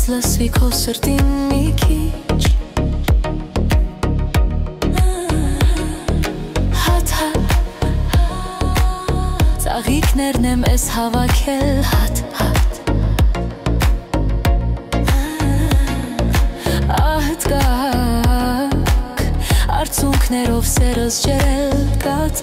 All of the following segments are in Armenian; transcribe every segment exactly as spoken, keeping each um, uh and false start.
լսվի քո սրտին մի քիչ Հատ հատ Ծաղիկներն եմ ես հավաքել հատ հատ Ահդ գակ Արցունքներով սերս ջերել կատ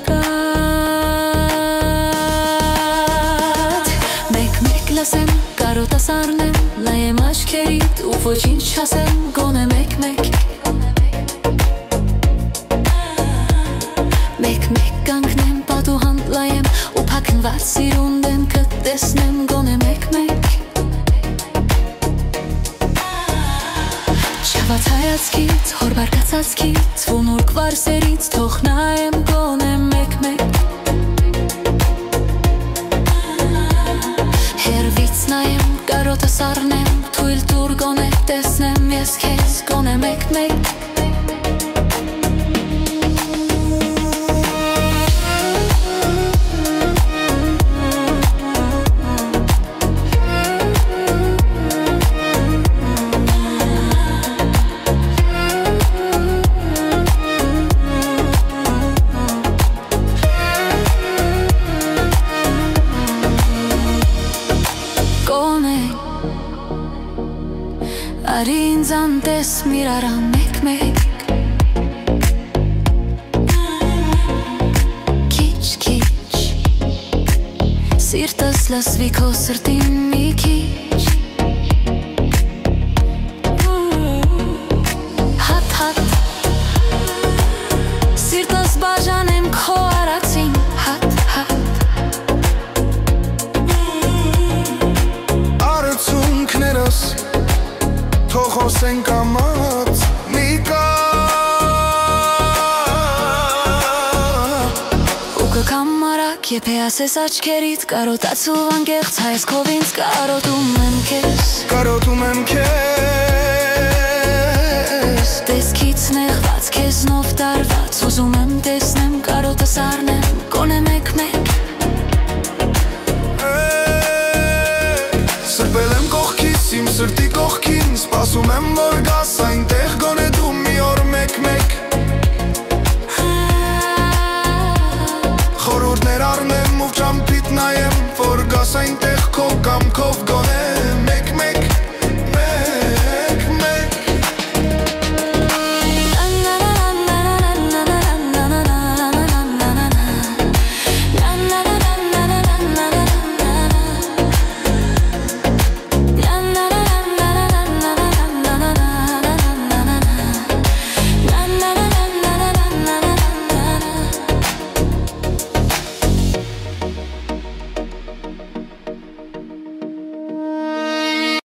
կատ Մեկ-մեկ լասեմ կարոտաս արնեմ Լայեմ աչքերիդ ու ոչինչ չասեմ Գոնե մեկ-մեկ Մեկ-մեկ կանգնեմ պատուհան լայեմ Ու փակնված սիրուն դեմքդ տեսնեմ Գոնե մեկ-մեկ Չաված հայացքից, հոր բարկացածքից Ու նուրկ վարսերից թող նայեմ Գոնե մեկ-մեկ Հերվից նայեմ, կարոտս արնեմ Թույլ տուր գոնե տեսնեմ ես քեզ Գոնե մեկ-մեկ Արի ինձ անտես միրարա մեկ-մեկ Քիչ-քիչ Սիրտս լսվի քո սրտին մի քիչ Հատ-հատ Սիրտս բաժանեմ քո արածին Հատ-հատ Արցունքներս Թող հոսենք ամաց մի կա Ու կկամ մարակ եփե ասես աչքերիդ Կարոտացու անգեղծ հայս քով ինձ կարոտում եմ քեզ Կարոտում եմ քեզ Տեսքից նեղված քեզնով տարված Ուզում եմ տեսնեմ կարոտս արնեմ Գոնե մեկ-մեկ Սրբել եմ կողքիս իմ սրտի կողքին Սպասում եմ որ գաս այնտեղ գոնե դու մի օր մեկ-մեկ Խորհուրդներ առնեմ ու ճամփիդ նայեմ Որ գաս այնտեղ քո կամքով գոնե